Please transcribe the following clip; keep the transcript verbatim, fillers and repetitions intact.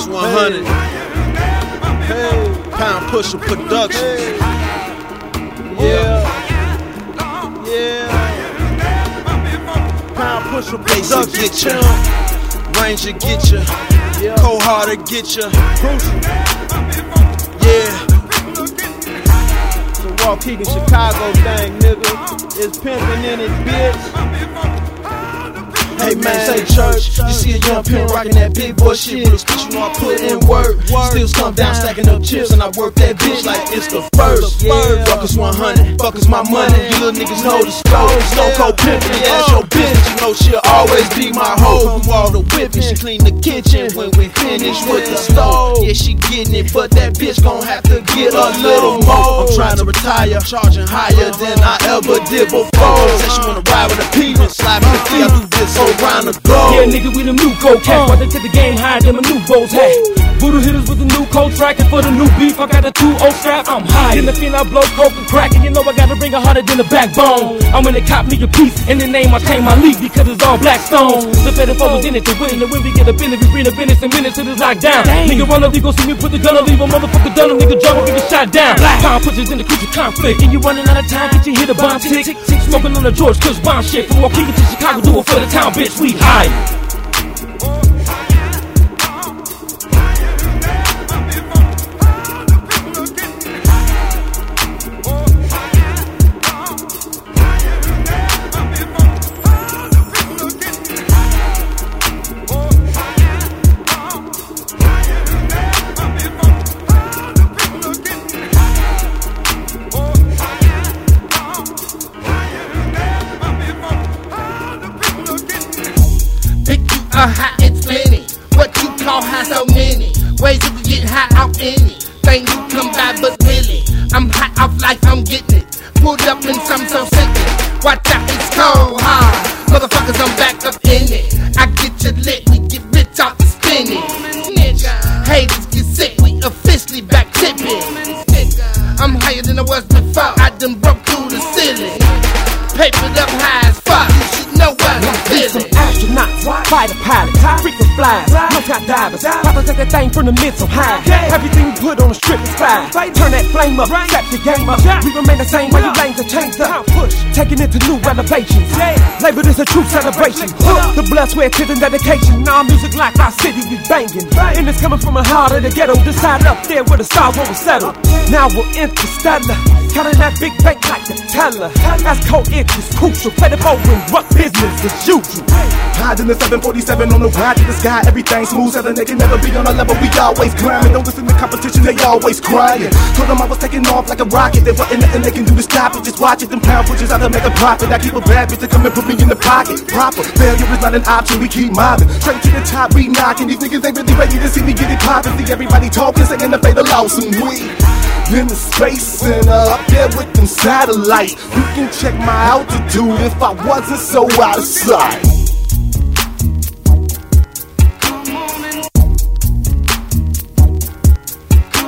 Focus one hundred. Hey. Pound Pusher Productions. Hey. Yeah. Yeah. Pound Pusher Basic get Productions. ya. Ranger get ya. Yeah. Cold Harder get ya. Crucial. Yeah. It's a Waukegan, Chicago thing, nigga. It's pimping in it, bitch. Hey man, say church. You see a young pimp rockin' that big boy shit. Real speech, you know I put in work. Still come down stacking up chips, and I work that bitch like it's the first. Fuckers one hundred, fuckers my money. You little niggas know the scope. Stone Cold pimpin', ask your bitch. You know she'll always be my hoe. Do all the whipping, she clean the kitchen when we finish with the stove. Yeah, she getting it, but that bitch gon' have to get a little more. I'm trying to retire, charging higher than I ever did before. Said she wanna ride with a penis, slide me the feet. I do this around the globe. Yeah, nigga, we the new cold cat. Why they take the game higher than my new Bulls hat? Voodoo hitters with the new cold track, and for the new beef, I got a two oh strap. I'm high. In the fiend, I blow coke and crack, and you know I gotta bring it harder than the backbone. I'm in the cop me a piece, and the name I change my league because it's all black stone. The better was in it to win, and when we get a business, we bring the business in minutes to this lockdown. Nigga run up, you gon' see me put the gun on, leave a motherfucker done, a nigga jump, we get shot down. Pound pushers in the crucial conflict, and you running out of time, get you hit a bomb tick. Smoking on the George Kush bomb shit, from Waukegan to Chicago, do it for the town, bitch, we high. High, it's plenty. What you call high, so many ways you can get high off any thing you come by, but really, I'm high off life, I'm getting it. Pulled up in some so sickening. Watch out, it's cold hard. Motherfuckers, I'm back up in it. I get you lit, we get rich off the spinning. Haters get sick, we officially back tipping. I'm higher than I was before. I done broke through the ceiling. Papered up high as fuck. You should know what I'm feeling. Some astronauts, fighter pilots, frequent flyers, no-top divers. Papa take that thing from the mid so high. Everything we put on the strip is fire. Turn that flame up, set the game up. We remain the same while you lanes are changed up. Taking it to new elevations. Label this a true celebration. The blood, sweat, tears, and dedication. Our music like our city, we banging. And it's coming from the heart of the ghetto. This side up there where the star won't settle. Now we're interstellar. Counting that big bank like the teller. That's co-interest, crucial. Play the boat and rock business as usual. Hide in the seven forty-seven on the ride to the sky. Everything smooth, seven they can never be on a level. We always climbing. Don't listen to competition, they always crying. Told them I was taking off like a rocket. There wasn't nothing they can do to stop it. Just watch it. Them pound pushers out to make a profit. I keep a bad bitch to come and put me in the pocket. Proper failure is not an option. We keep mobbing straight to the top. We knocking. These niggas ain't really ready to see me get it poppin'. See everybody talking, saying the fate of lost and we in the space center up there with them satellites. You can check my altitude if I wasn't so out of sight.